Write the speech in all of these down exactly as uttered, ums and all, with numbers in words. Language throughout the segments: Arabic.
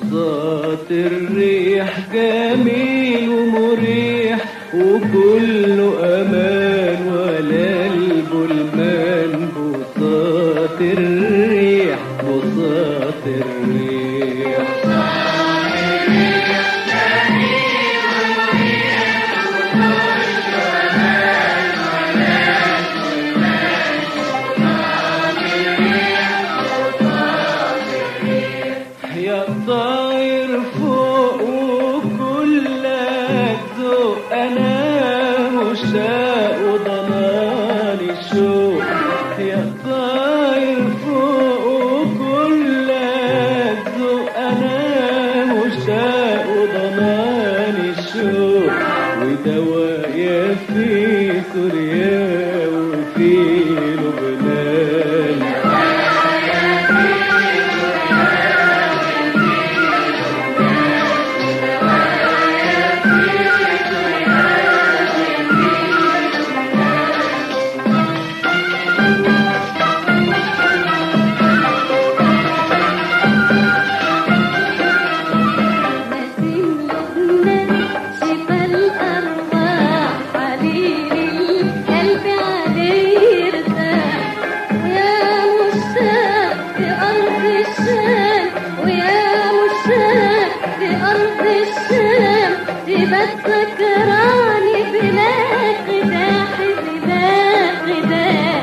بساط الريح جميل ومريح وكله امان ولا البلمان. بساط الريح بساط الريح يا طاير فوق وكلك ذوق، انا مشتاق وضناني الشوق. يا طاير فوق وكلك ذوق، انا مشتاق وضناني الشوق. ودوايا في سوريا وفي لبنان. بتذكراني بلا قداح بلا قداح.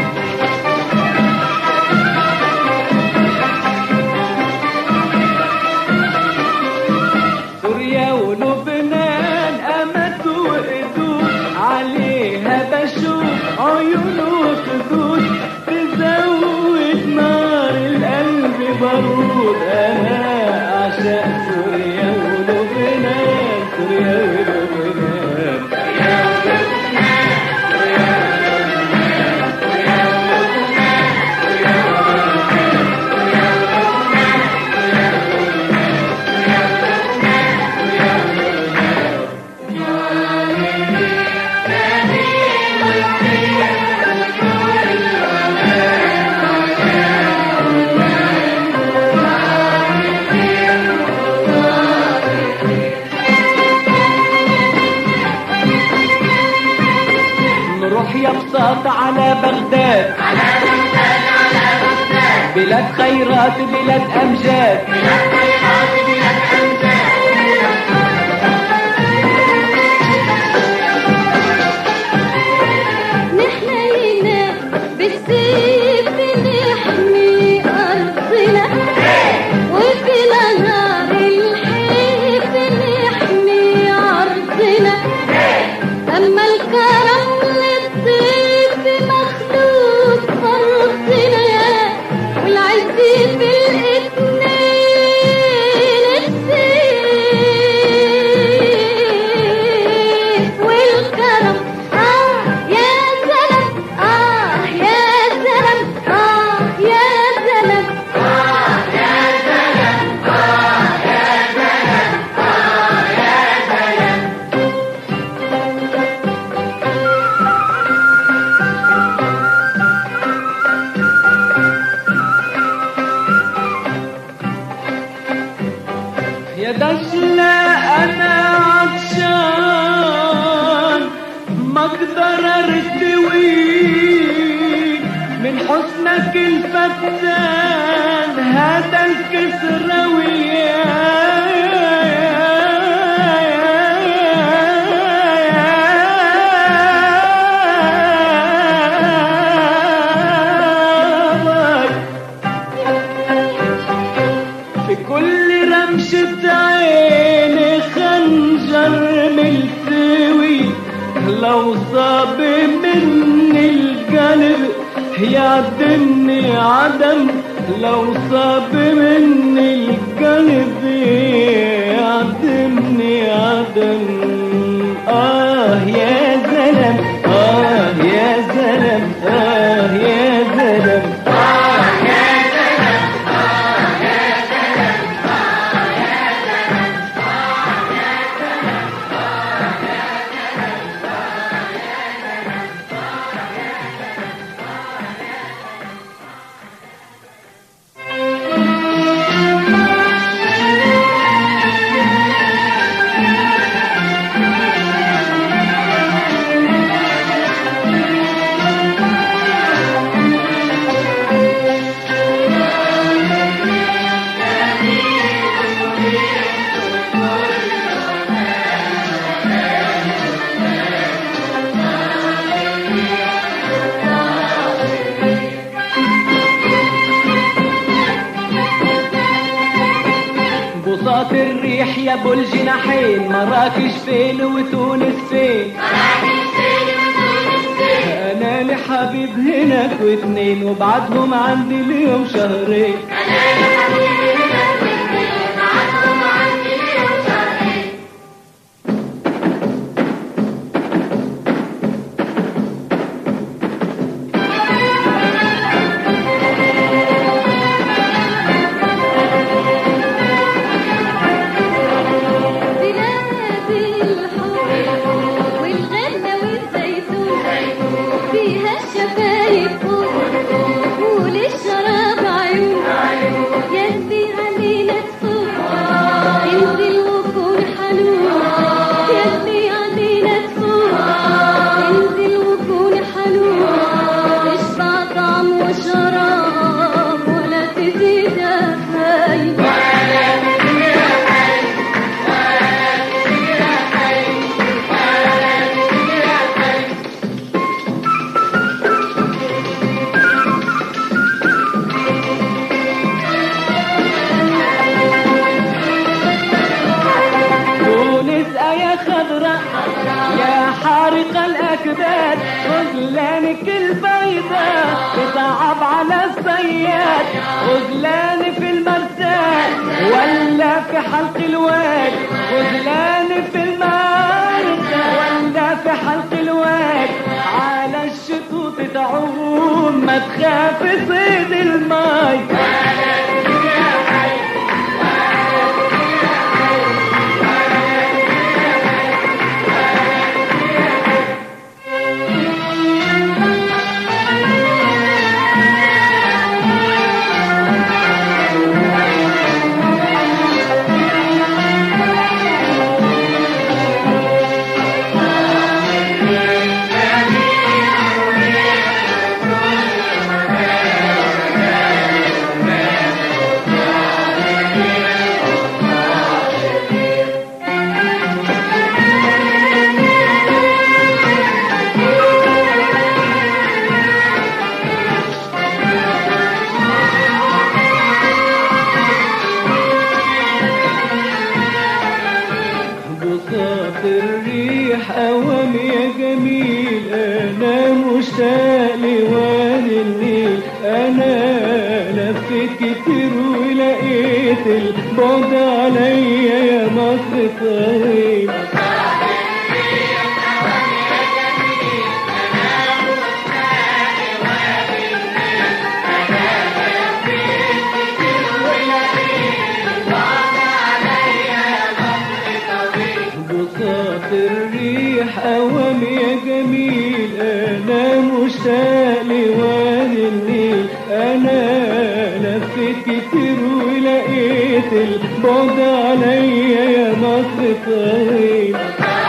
سوريا ولبنان أمد وقدود عليها بشوف عيون وخدود تزود نار القلب بارود. أنا أعشق سوريا ولبنان سوريا ولبنان. نروح يا بساط على بغداد، على بغداد على بغداد، بلاد خيرات بلاد أمجاد، بلاد خيرات بلاد أمجاد. نحنينا بالسيف نحمي أرضنا، وفي نهار الحيف نحمي عرضنا. أما الكرم للطيف مخلوق فرضنا، والعز في الاثنين السيف والكرم. آه يا سلام آه يا سلام آه يا سلام آه يا سلام آه يا سلام آه يا سلام. يا دجلة أنا عطشان ما أقدر أرتوي من حسنك الفتان هذا الكسروي. في كل رمشة عين خنجر ملتوي، لو صاب مني القلب يعدمني عدم. لو صاب مني القلب يعدمني عدم. آه يا زلم آه يا زلم آه يا زلم آه يا زلم آه يا زلم آه يا زلم آه يا زلم آه يا زلم آه يا زلم آه يا زلم. بساط الريح يا ابو الجناحين، مراكش فين وتونس فين؟ انا لي حبيب هناك واتنين وبعدهم عندي اليوم شهرين. خذلانك البيضاء تصعب على الصياد، خذلاني في المرسال ولا في حلق الواد، خذلاني في المرسال ولا في حلق الواد، على الشطوط تعوم ما تخاف صيد الماي. الريح أوام يا جميل، أنا مشتاق لوادي النيل، أنا لفيت كتير ولقيت البعد عليا يا مصر طويل. الريح أوام يا جميل، أنا مشتاق لوادي النيل، أنا لفيت كتير ولقيت البعد عليا يا مصر طويل.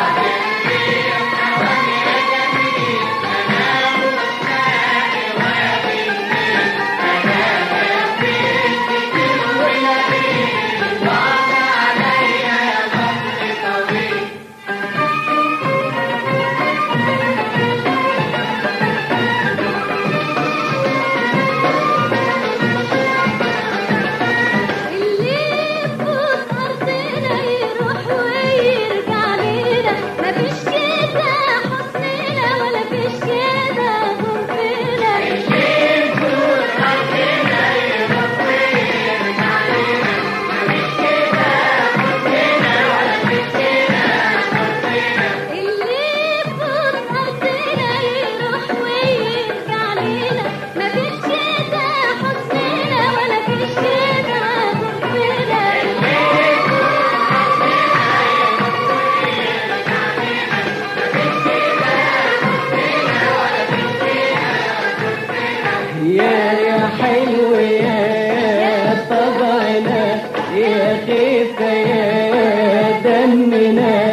يا حلو يا طبعنا يا خيف يا دمنا،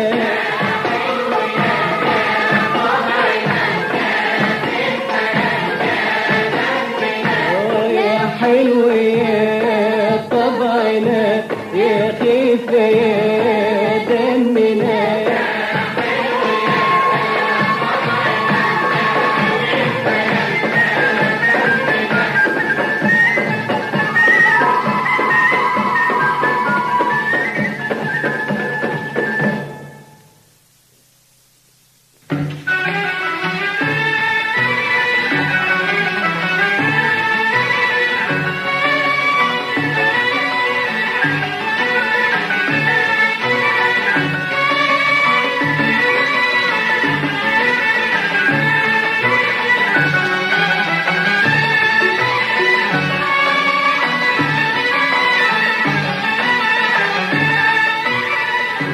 يا حلو يا طبعنا يا خيف يا دمنا.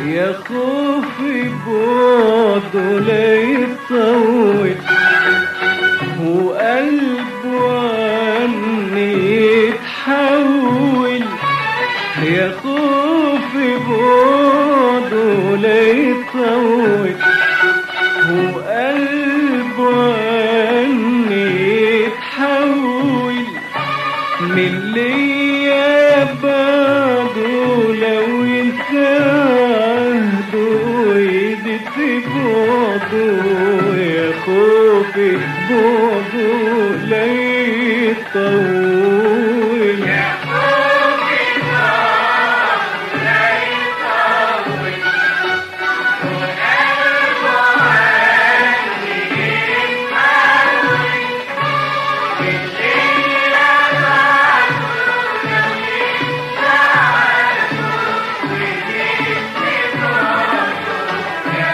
يا خوفي بعده لا يطول وقلبه عني يتحول يا خوفي بعده لا يطول وقلبه عني يتحول من ليا بعده لو ينسى يا خوفي بعده لا يطول يا خوفي بعده لا يطول وقلبه عني يتحول بالليل بعده لو ينسى ونسي بعده يا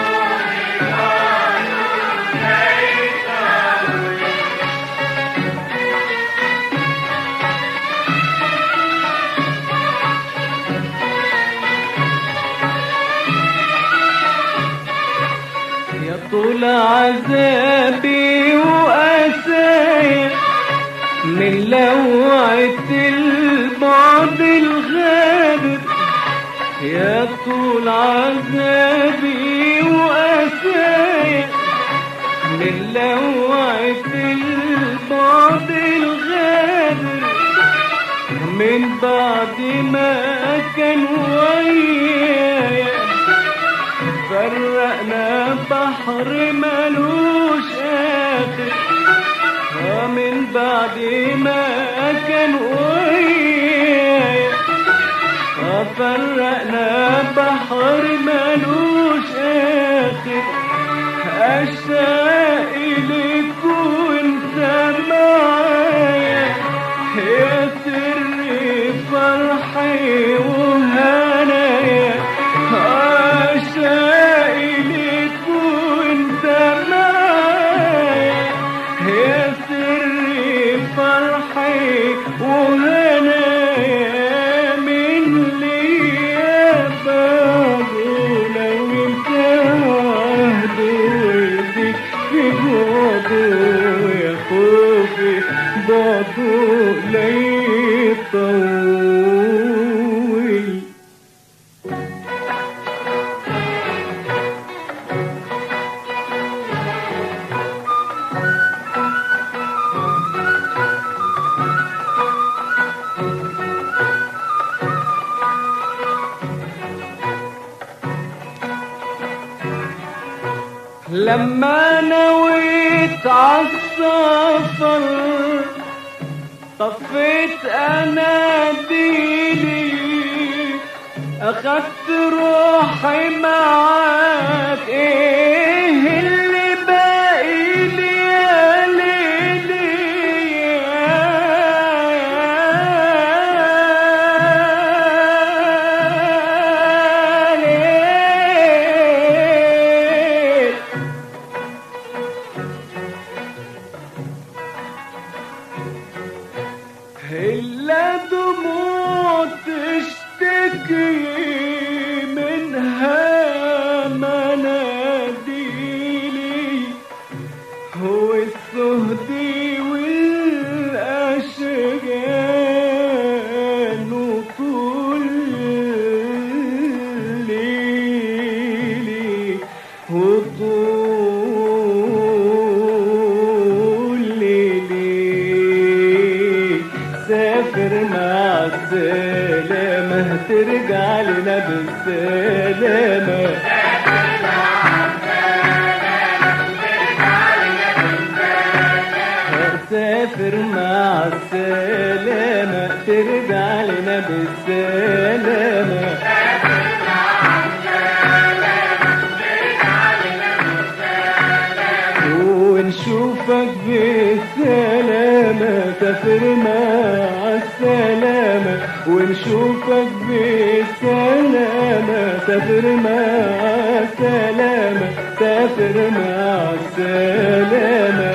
طول عذابي وقسايا من لوعة البعد الغادر يا طول عذابي وقسايا من لوعة البعد الغادر من بعد ما كان ويايا فرقنا بحر ملوش آخر من بعد ما كان ويايا فرقنا بحر ملوش آخر أشتاق إليك وانت معايا يا سر فرحي وهنايا أشتاق إليك وانت معايا يا سر فرحي وهنايا من ليا بعده لو انت عهده يديك في بعده يا خوفي بعده لا يطول لما نويت عالسفر طفيت اناديلي اخدت روحي معاك ايه اللي باقي لي يا ليلي إلا دموع تشتكي منها مناديلي هو السهدي والأشجان وطول ليلي وطول ليلي سافر مع السلامة ترجع لنا بالسلامة سافر مع السلامة ترجع لنا بالسلامة ونشوفك بالسلامة سافر مع السلامة ونشوفك بالسلامة سافر مع السلامة سافر مع السلامة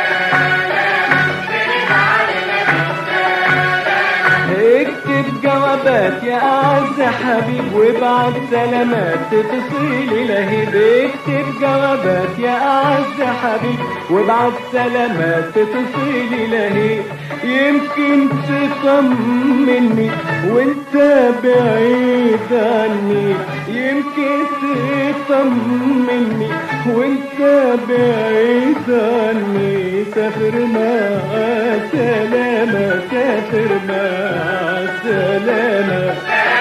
اكتب جواب جوابات يا أعز حبيب وابعت سلامات تفصيلي لهيب. اكتب جوابات يا أعز حبيب وابعت سلامات تفصيلي لهيب. يمكن تطمني وانت بعيد عني، يمكن تطمني وانت بعيد عني. سافر مع السلامة، سافر مع السلامة.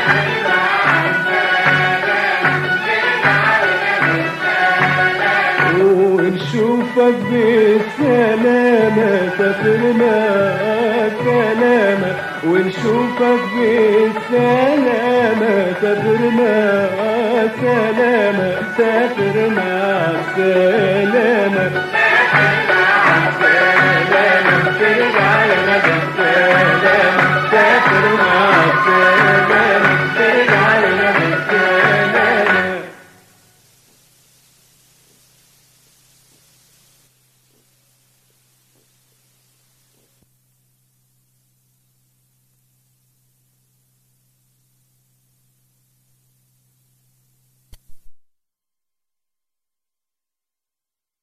ونشوفك بالسلامة، سافر مع السلامة. ونشوفك بالسلامة، سافر مع السلامة، سافر مع السلامة.